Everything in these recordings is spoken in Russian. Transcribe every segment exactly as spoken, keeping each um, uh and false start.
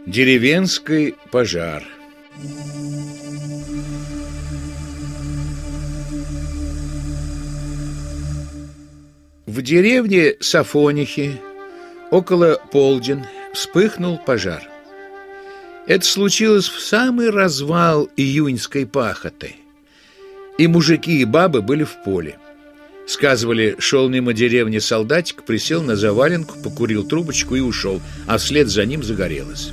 Деревенский пожар. В деревне Сафонихи около полдень вспыхнул пожар. Это случилось в самый развал июньской пахоты. И мужики, и бабы были в поле. Сказывали, шел мимо деревни солдатик, присел на заваленку, покурил трубочку и ушел, а вслед за ним загорелось.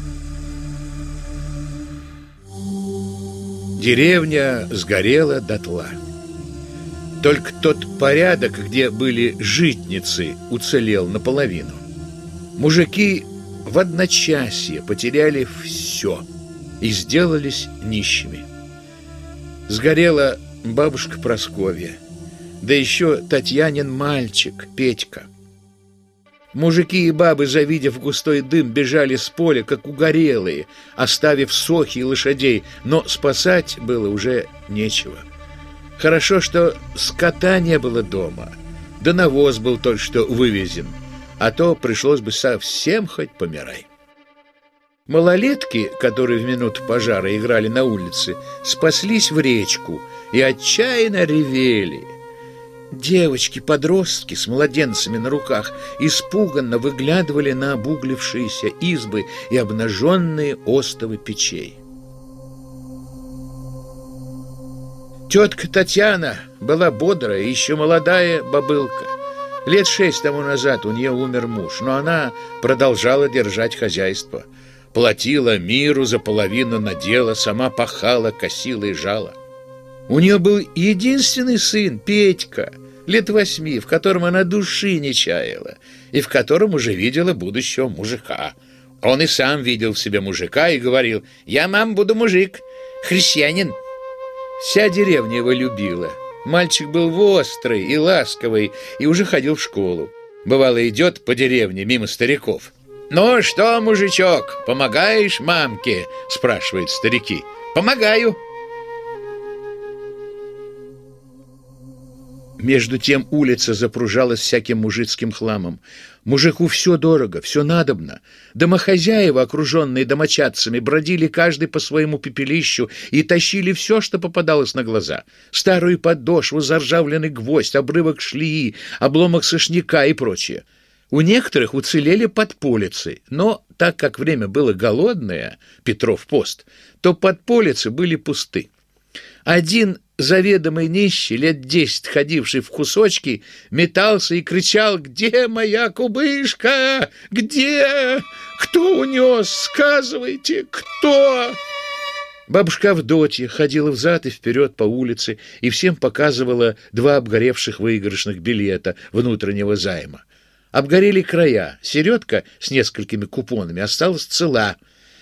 Деревня сгорела дотла. Только тот порядок, где были житницы, уцелел наполовину. Мужики в одночасье потеряли все и сделались нищими. Сгорела бабушка Прасковья, да еще Татьянин мальчик Петька. Мужики и бабы, завидев густой дым, бежали с поля, как угорелые, оставив сохи и лошадей, но спасать было уже нечего. Хорошо, что скота не было дома, да навоз был только что вывезен, а то пришлось бы совсем хоть помирай. Малолетки, которые в минуту пожара играли на улице, спаслись в речку и отчаянно ревели. Девочки-подростки с младенцами на руках испуганно выглядывали на обуглившиеся избы и обнаженные остовы печей. Тетка Татьяна была бодрая, еще молодая бабылка. Лет шесть тому назад у нее умер муж, но она продолжала держать хозяйство. Платила миру за половину надела, сама пахала, косила и жала. У нее был единственный сын, Петька, лет восьми, в котором она души не чаяла, и в котором уже видела будущего мужика. Он и сам видел в себе мужика и говорил: «Я, мам, буду мужик, христианин». Вся деревня его любила. Мальчик был вострый и ласковый, и уже ходил в школу. Бывало, идет по деревне мимо стариков. «Ну что, мужичок, помогаешь мамке?» – спрашивают старики. «Помогаю». Между тем улица запружалась всяким мужицким хламом. Мужику все дорого, все надобно. Домохозяева, окруженные домочадцами, бродили каждый по своему пепелищу и тащили все, что попадалось на глаза. Старую подошву, заржавленный гвоздь, обрывок шлеи, обломок сошняка и прочее. У некоторых уцелели подполицы, но так как время было голодное, Петров пост, то подполицы были пусты. Один заведомый нищий, лет десять ходивший в кусочки, метался и кричал: «Где моя кубышка? Где? Кто унес? Сказывайте, кто?» Бабушка Авдотья ходила взад и вперед по улице и всем показывала два обгоревших выигрышных билета внутреннего займа. Обгорели края, середка с несколькими купонами осталась цела.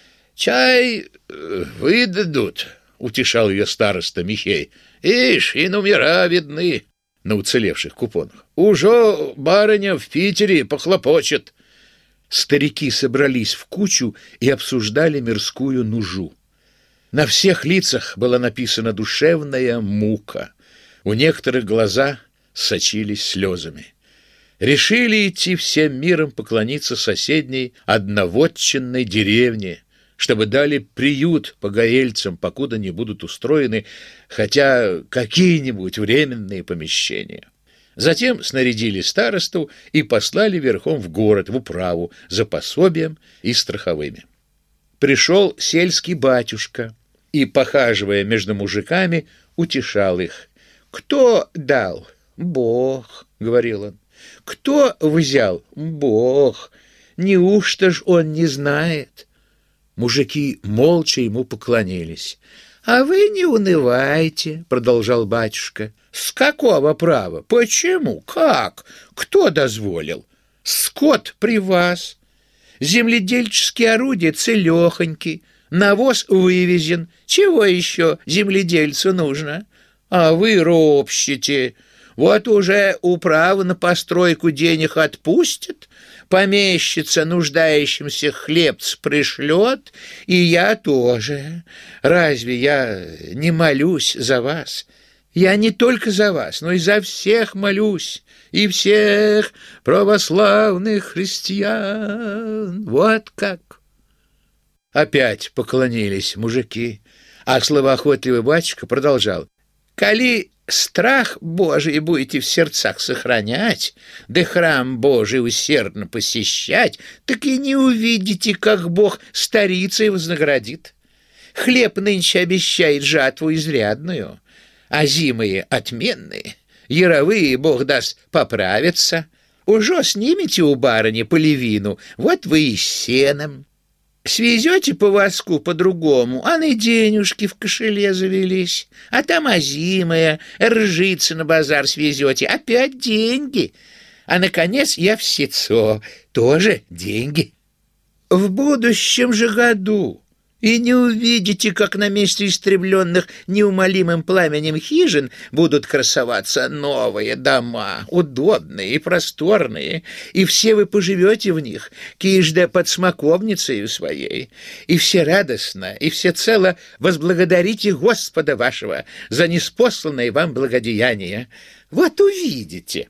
«Чай выдадут», — утешал ее староста Михей. «Ишь, и номера видны на уцелевших купонах. Уже барыня в Питере похлопочет». Старики собрались в кучу и обсуждали мирскую нужу. На всех лицах была написана душевная мука. У некоторых глаза сочились слезами. Решили идти всем миром поклониться соседней одновотчинной деревне, чтобы дали приют погорельцам, покуда не будут устроены хотя какие-нибудь временные помещения. Затем снарядили старосту и послали верхом в город, в управу, за пособием и страховыми. Пришел сельский батюшка и, похаживая между мужиками, утешал их. «Кто дал? Бог», — говорил он. «Кто взял? Бог. Неужто ж он не знает?» Мужики молча ему поклонились. «А вы не унывайте», — продолжал батюшка. «С какого права? Почему? Как? Кто дозволил? Скот при вас. Земледельческие орудия целехоньки, навоз вывезен. Чего еще земледельцу нужно? А вы ропщите. Вот уже управа на постройку денег отпустит, помещица нуждающимся хлебц пришлет, и я тоже. Разве я не молюсь за вас? Я не только за вас, но и за всех молюсь, и всех православных христиан. Вот как». Опять поклонились мужики, а словоохотливый батюшка продолжал: «Коли страх Божий будете в сердцах сохранять, да храм Божий усердно посещать, так и не увидите, как Бог старицей вознаградит. Хлеб нынче обещает жатву изрядную, а зимые отменные, яровые, Бог даст, поправятся. Уже снимете у барыни полевину, вот вы и с сеном. Свезете по воску по-другому, а на денежки в кошеле завелись, а там озимая, ржицы на базар свезете, опять деньги, а, наконец, я в сецо, тоже деньги. В будущем же году и не увидите, как на месте истребленных неумолимым пламенем хижин будут красоваться новые дома, удобные и просторные, и все вы поживете в них, кижда под смоковницей своей, и все радостно, и всецело возблагодарите Господа вашего за ниспосланное вам благодеяние. Вот увидите».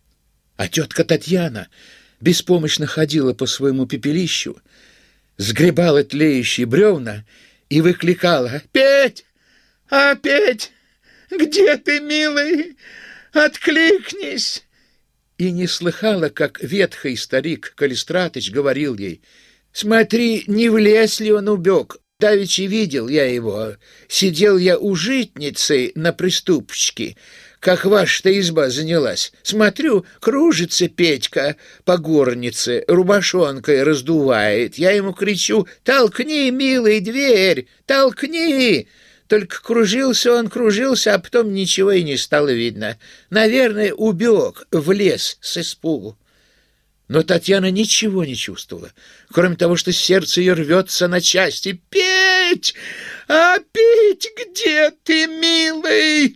А тетка Татьяна беспомощно ходила по своему пепелищу, сгребала тлеющие бревна и выкликала: «Петь! А, Петь! Где ты, милый? Откликнись!» И не слыхала, как ветхий старик Калистратыч говорил ей: «Смотри, не в лес ли он убег? Давеча видел я его. Сидел я у житницы на приступочке, как ваша-то изба занялась. Смотрю, кружится Петька по горнице, рубашонкой раздувает. Я ему кричу: толкни, милый, дверь, толкни!» Только кружился он, кружился, а потом ничего и не стало видно. Наверное, убег в лес с испугу. Но Татьяна ничего не чувствовала, кроме того, что сердце ее рвется на части. «Петь! А, Петь, где ты, милый?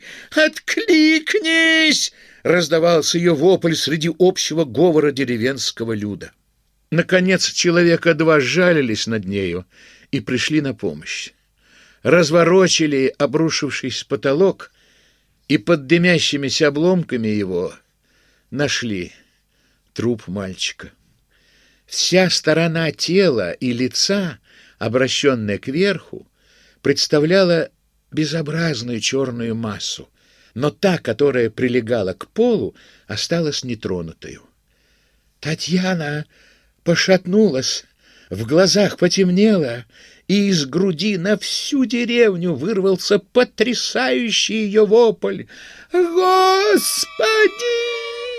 Откликнись!» Раздавался ее вопль среди общего говора деревенского люда. Наконец человека два сжалились над нею и пришли на помощь. Разворочили обрушившийся потолок и под дымящимися обломками его нашли труп мальчика. Вся сторона тела и лица, обращенная кверху, представляла безобразную черную массу, но та, которая прилегала к полу, осталась нетронутою. Татьяна пошатнулась, в глазах потемнело, и из груди на всю деревню вырвался потрясающий ее вопль: «Господи!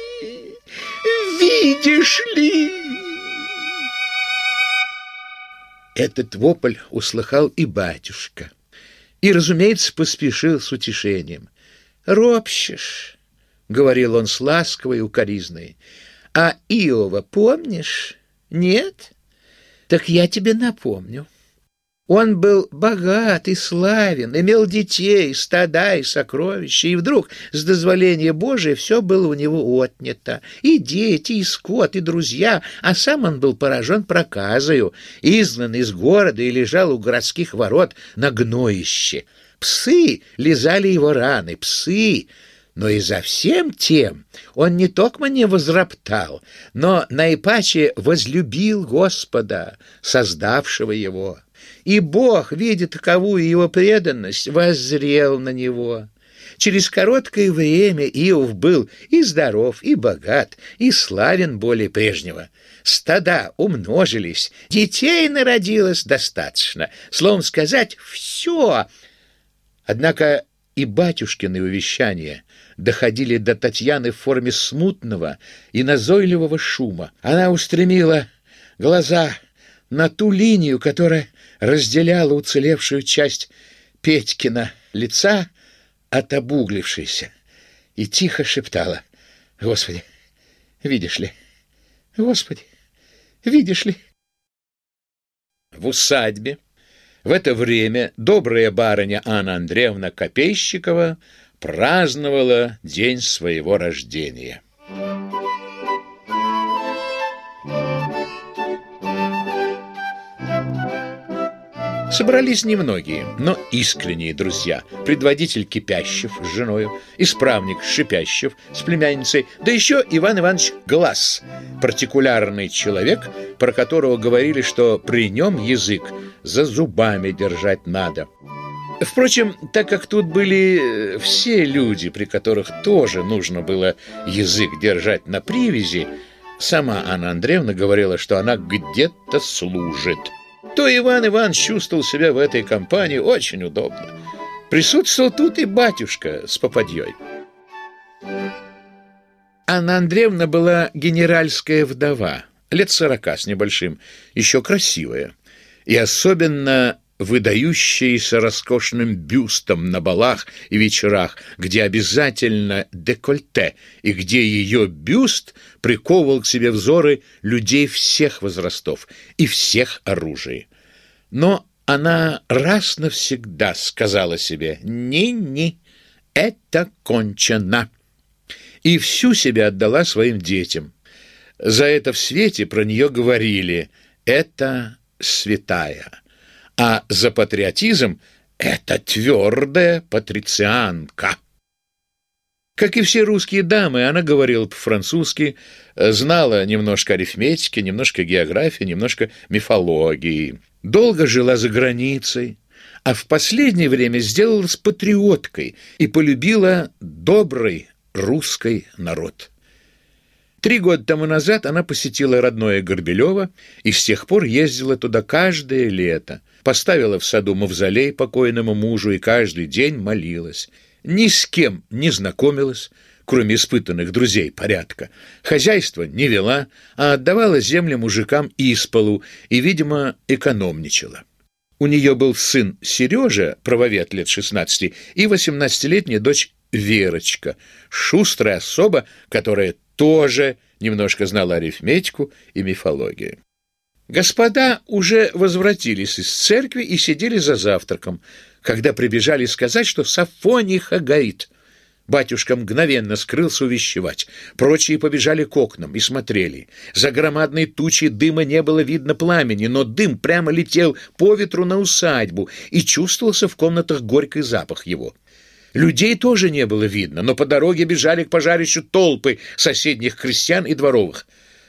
Видишь ли?» Этот вопль услыхал и батюшка, и, разумеется, поспешил с утешением. «Ропщешь, — говорил он с ласковой укоризной, — а Иова помнишь? Нет? Так я тебе напомню. Он был богат и славен, имел детей, стада и сокровища, и вдруг, с дозволения Божия, все было у него отнято, и дети, и скот, и друзья, а сам он был поражен проказою, изгнан из города и лежал у городских ворот на гноище. Псы лизали его раны, псы, но и за всем тем он не токмо не возроптал, но наипаче возлюбил Господа, создавшего его. И Бог, видя таковую его преданность, воззрел на него. Через короткое время Иов был и здоров, и богат, и славен более прежнего. Стада умножились, детей народилось достаточно. Словом сказать, все. Однако и батюшкины увещания доходили до Татьяны в форме смутного и назойливого шума. Она устремила глаза на ту линию, которая разделяла уцелевшую часть Петькина лица от обуглившейся, и тихо шептала: «Господи, видишь ли? Господи, видишь ли?» В усадьбе в это время добрая барыня Анна Андреевна Копейщикова праздновала день своего рождения. Собрались немногие, но искренние друзья. Предводитель Кипящев с женою, исправник Шипящев с племянницей, да еще Иван Иванович Глаз, партикулярный человек, про которого говорили, что при нем язык за зубами держать надо. Впрочем, так как тут были все люди, при которых тоже нужно было язык держать на привязи, сама Анна Андреевна говорила, что она где-то служит, то Иван Иванович чувствовал себя в этой компании очень удобно. Присутствовал тут и батюшка с попадьей. Анна Андреевна была генеральская вдова, лет сорока с небольшим, еще красивая, и особенно выдающаяся роскошным бюстом на балах и вечерах, где обязательно декольте, и где ее бюст приковывал к себе взоры людей всех возрастов и всех оружий. Но она раз навсегда сказала себе «ни-ни, это кончено», и всю себя отдала своим детям. За это в свете про нее говорили «это святая», а за патриотизм это твердая патрицианка. Как и все русские дамы, она говорила по-французски, знала немножко арифметики, немножко географии, немножко мифологии. Долго жила за границей, а в последнее время сделалась патриоткой и полюбила добрый русский народ. Три года тому назад она посетила родное Горбелево и с тех пор ездила туда каждое лето, поставила в саду мавзолей покойному мужу и каждый день молилась. Ни с кем не знакомилась, кроме испытанных друзей порядка. Хозяйство не вела, а отдавала земли мужикам исполу и, видимо, экономничала. У нее был сын Сережа, правовед лет шестнадцати, и восемнадцатилетняя дочь Верочка, шустрая особа, которая тоже немножко знала арифметику и мифологию. Господа уже возвратились из церкви и сидели за завтраком, когда прибежали сказать, что Сафониха горит. Батюшка мгновенно скрылся увещевать. Прочие побежали к окнам и смотрели. За громадной тучей дыма не было видно пламени, но дым прямо летел по ветру на усадьбу, и чувствовался в комнатах горький запах его. Людей тоже не было видно, но по дороге бежали к пожарищу толпы соседних крестьян и дворовых.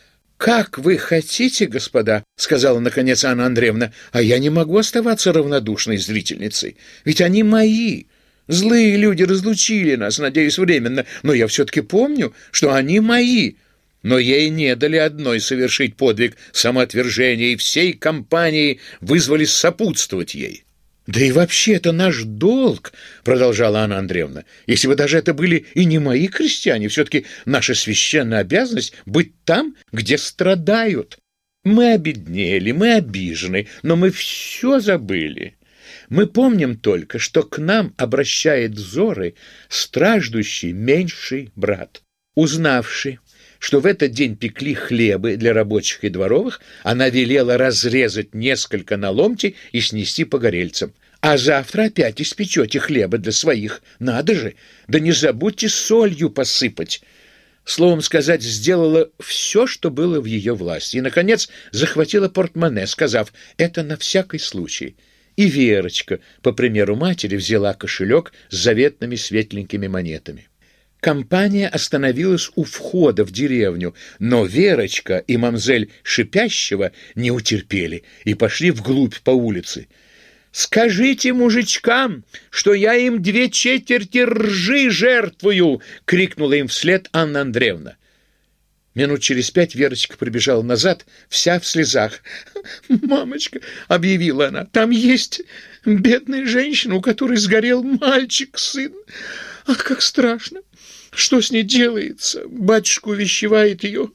«Как вы хотите, господа, — сказала наконец Анна Андреевна, — а я не могу оставаться равнодушной зрительницей, ведь они мои. Злые люди разлучили нас, надеюсь, временно, но я все-таки помню, что они мои». Но ей не дали одной совершить подвиг самоотвержения, и всей компанией вызвались сопутствовать ей. «Да и вообще это наш долг, — продолжала Анна Андреевна, — если бы даже это были и не мои крестьяне, все-таки наша священная обязанность быть там, где страдают. Мы обеднели, мы обижены, но мы все забыли. Мы помним только, что к нам обращает взоры страждущий меньший брат. Узнавший, что в этот день пекли хлебы для рабочих и дворовых, она велела разрезать несколько на ломти и снести погорельцам. А завтра опять испечете хлеба для своих. Надо же! Да не забудьте солью посыпать. Словом сказать, сделала все, что было в ее власти. И, наконец, захватила портмоне, сказав: «Это на всякий случай». И Верочка, по примеру матери, взяла кошелек с заветными светленькими монетами. Компания остановилась у входа в деревню, но Верочка и мамзель Шипящева не утерпели и пошли вглубь по улице. «Скажите мужичкам, что я им две четверти ржи жертвую!» — крикнула им вслед Анна Андреевна. Минут через пять Верочка прибежала назад, вся в слезах. «Мамочка, — объявила она, — там есть бедная женщина, у которой сгорел мальчик, сын. Ах, как страшно! Что с ней делается? Батюшка увещевает ее,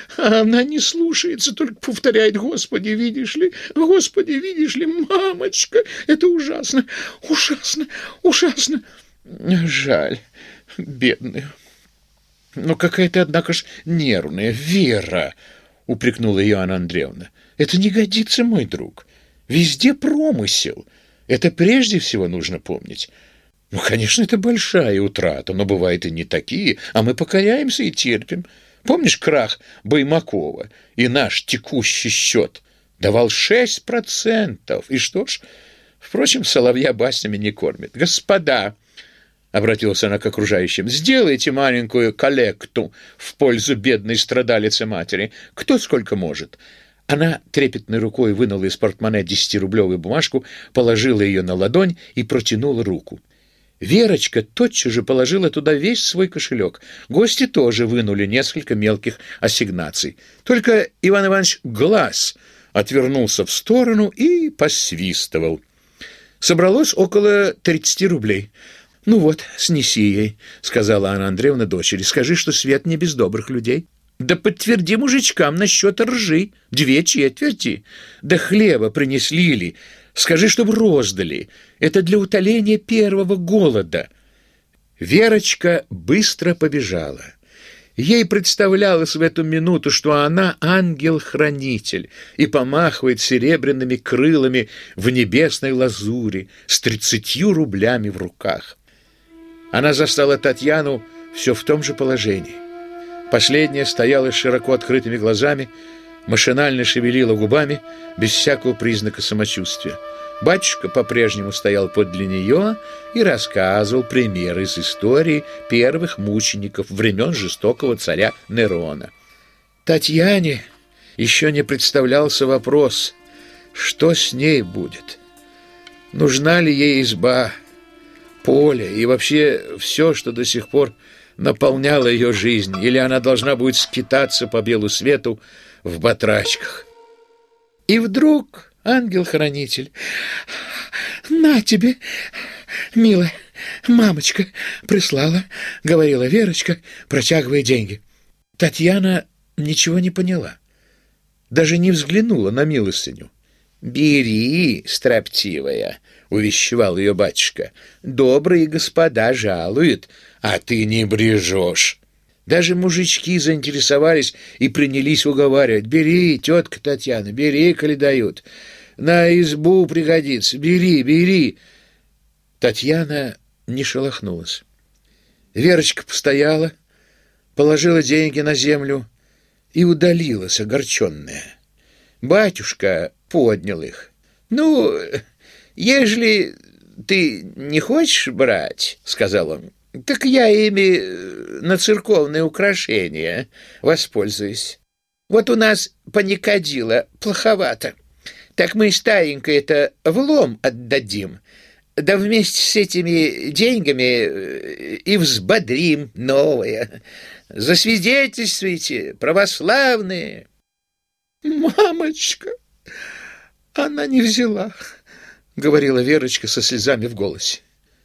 а она не слушается, только повторяет: Господи, видишь ли, Господи, видишь ли, мамочка, это ужасно, ужасно, ужасно. Жаль, бедную. Но какая ты, однако ж, нервная, Вера, — упрекнула ее Анна Андреевна. Это не годится, мой друг. Везде промысел. Это прежде всего нужно помнить. Ну, конечно, это большая утрата, но бывает и не такие, а мы покоряемся и терпим. Помнишь крах Баймакова и наш текущий счет? Давал шесть процентов. И что ж, Впрочем, соловья баснями не кормит. «Господа!» — обратилась она к окружающим. «Сделайте маленькую коллекту в пользу бедной страдалицы матери. Кто сколько может». Она трепетной рукой вынула из портмоне десятирублевую бумажку, положила ее на ладонь и протянула руку. Верочка тотчас же положила туда весь свой кошелек. Гости тоже вынули несколько мелких ассигнаций. Только Иван Иванович Глаз отвернулся в сторону и посвистывал. Собралось около тридцати рублей. «Ну вот, снеси ей», — сказала Анна Андреевна дочери. «Скажи, что свет не без добрых людей». «Да подтверди мужичкам насчет ржи, две четверти. Да хлеба принесли ли, скажи, чтобы роздали. Это для утоления первого голода». Верочка быстро побежала. Ей представлялось в эту минуту, что она ангел-хранитель и помахивает серебряными крылами в небесной лазури с тридцатью рублями в руках. Она застала Татьяну все в том же положении. Последняя стояла с широко открытыми глазами, машинально шевелила губами, без всякого признака самочувствия. Батюшка по-прежнему стоял подле нее и рассказывал примеры из истории первых мучеников времен жестокого царя Нерона. Татьяне еще не представлялся вопрос, что с ней будет. Нужна ли ей изба, поле и вообще все, что до сих пор наполняло ее жизнь, или она должна будет скитаться по белу свету в батрачках. И вдруг ангел-хранитель: «На тебе, милая, мамочка прислала», — говорила Верочка, протягивая деньги. Татьяна ничего не поняла, даже не взглянула на милостыню. «Бери, строптивая», — увещевал ее батюшка, — «добрые господа жалуют, а ты не брежешь». Даже мужички заинтересовались и принялись уговаривать: «Бери, тетка Татьяна, бери, коли дают. На избу пригодится, бери, бери». Татьяна не шелохнулась. Верочка постояла, положила деньги на землю и удалилась, огорченная. Батюшка поднял их. «Ну, ежели ты не хочешь брать, — сказал он, — так я ими на церковные украшения воспользуюсь. Вот у нас паникадило плоховато, так мы старенько это в лом отдадим, да вместе с этими деньгами и взбодрим новое. Засвидетельствуйте, православные». «Мамочка, она не взяла», — говорила Верочка со слезами в голосе.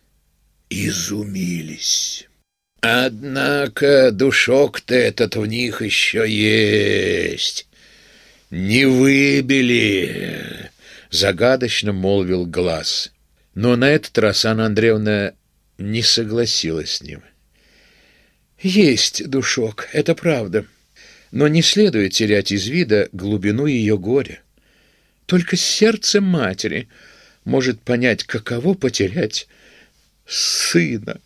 Изумились. «Однако душок-то этот в них еще есть. Не выбили», — загадочно молвил Глаз. Но на этот раз Анна Андреевна не согласилась с ним. «Есть душок, это правда, но не следует терять из вида глубину ее горя. Только сердце матери может понять, каково потерять сына».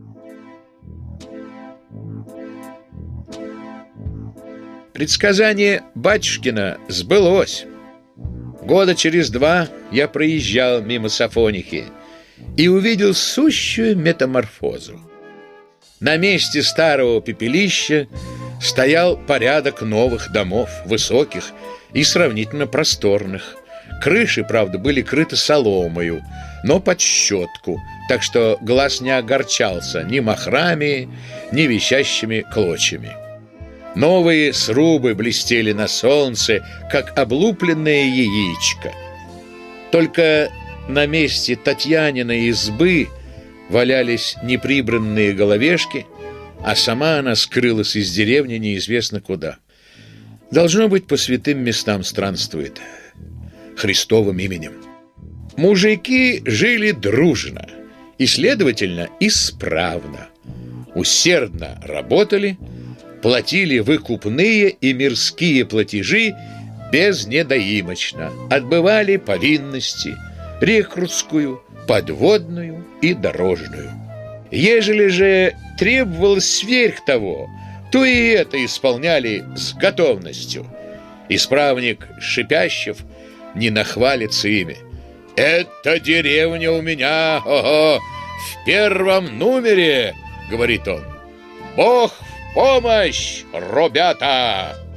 Предсказание батюшкина сбылось. Года через два я проезжал мимо Сафонихи и увидел сущую метаморфозу. На месте старого пепелища стоял порядок новых домов, высоких и сравнительно просторных. Крыши, правда, были крыты соломою, но под щетку, так что Глаз не огорчался ни мохрами, ни висящими клочьями. Новые срубы блестели на солнце, как облупленное яичко. Только на месте Татьяниной избы валялись неприбранные головешки, а сама она скрылась из деревни неизвестно куда. Должно быть, по святым местам странствует, Христовым именем. Мужики жили дружно и, следовательно, исправно. Усердно работали, платили выкупные и мирские платежи безнедоимочно, отбывали повинности рекрутскую, подводную и дорожную. Ежели же требовалось сверх того, то и это исполняли с готовностью. Исправник Шипящев не нахвалится ими. «Эта деревня у меня, ого, в первом номере», — говорит он. «Бог в помощь, ребята!»